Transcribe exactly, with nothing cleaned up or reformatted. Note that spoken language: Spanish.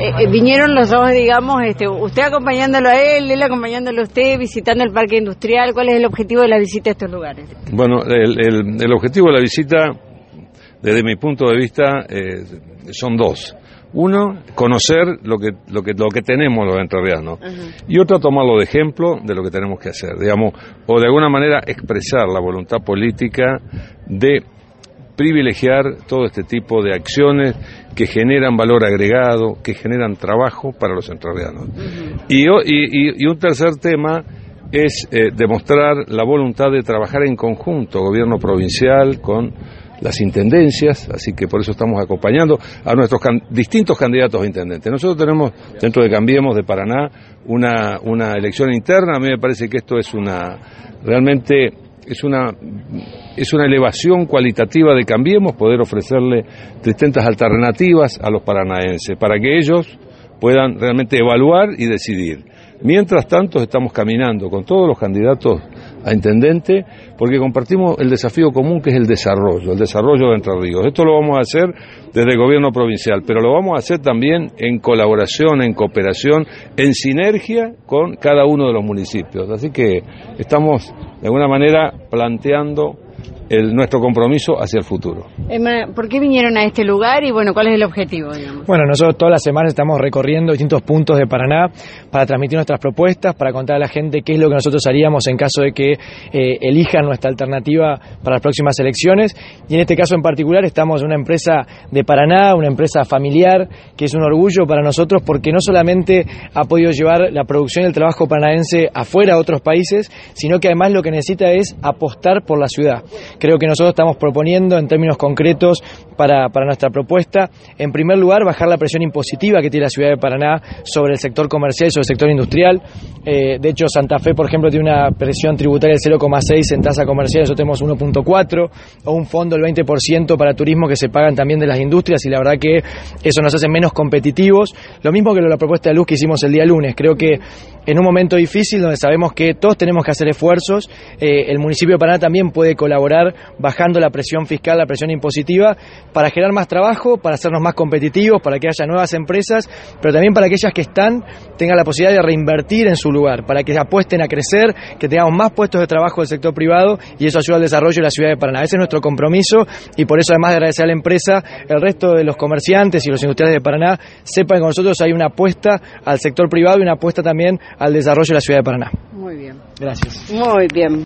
eh, vinieron los dos, digamos, este, usted acompañándolo a él, él acompañándolo a usted, visitando el parque industrial. ¿Cuál es el objetivo de la visita a estos lugares? Bueno, el, el, el objetivo de la visita, desde mi punto de vista, eh, son dos. Uno, conocer lo que lo que lo que tenemos los entrerrianos, uh-huh. Y otro, tomarlo de ejemplo de lo que tenemos que hacer, digamos, o de alguna manera expresar la voluntad política de privilegiar todo este tipo de acciones que generan valor agregado, que generan trabajo para los entrerrianos. Uh-huh. y, y, y un tercer tema es eh, demostrar la voluntad de trabajar en conjunto, gobierno provincial con las intendencias, así que por eso estamos acompañando a nuestros can- distintos candidatos a intendentes. Nosotros tenemos, dentro de Cambiemos de Paraná, una, una elección interna. A mí me parece que esto es una, realmente es una, es una elevación cualitativa de Cambiemos, poder ofrecerle distintas alternativas a los paranaenses, para que ellos puedan realmente evaluar y decidir. Mientras tanto, estamos caminando con todos los candidatos a intendente, porque compartimos el desafío común, que es el desarrollo, el desarrollo de Entre Ríos. Esto lo vamos a hacer desde el gobierno provincial, pero lo vamos a hacer también en colaboración, en cooperación, en sinergia con cada uno de los municipios. Así que estamos, de alguna manera, planteando El, nuestro compromiso hacia el futuro. Emma, ¿por qué vinieron a este lugar y bueno, cuál es el objetivo, digamos? Bueno, nosotros todas las semanas estamos recorriendo distintos puntos de Paraná para transmitir nuestras propuestas, para contar a la gente qué es lo que nosotros haríamos en caso de que eh, elijan nuestra alternativa para las próximas elecciones. Y en este caso en particular estamos en una empresa de Paraná, una empresa familiar, que es un orgullo para nosotros, porque no solamente ha podido llevar la producción y el trabajo paranaense afuera a otros países, sino que además lo que necesita es apostar por la ciudad. Creo que nosotros estamos proponiendo en términos concretos para, para nuestra propuesta, en primer lugar, bajar la presión impositiva que tiene la ciudad de Paraná sobre el sector comercial y sobre el sector industrial. Eh, de hecho, Santa Fe, por ejemplo, tiene una presión tributaria del cero coma seis en tasa comercial, nosotros tenemos uno punto cuatro, o un fondo del veinte por ciento para turismo que se pagan también de las industrias, y la verdad que eso nos hace menos competitivos. Lo mismo que la propuesta de luz que hicimos el día lunes. Creo que en un momento difícil, donde sabemos que todos tenemos que hacer esfuerzos, eh, el municipio de Paraná también puede colaborar bajando la presión fiscal, la presión impositiva, para generar más trabajo, para hacernos más competitivos, para que haya nuevas empresas, pero también para que aquellas que están tengan la posibilidad de reinvertir en su lugar, para que apuesten a crecer, que tengamos más puestos de trabajo del sector privado, y eso ayuda al desarrollo de la ciudad de Paraná. Ese es nuestro compromiso, y por eso, además de agradecer a la empresa, el resto de los comerciantes y los industriales de Paraná sepan que con nosotros hay una apuesta al sector privado y una apuesta también al desarrollo de la ciudad de Paraná. Muy bien. Gracias. Muy bien.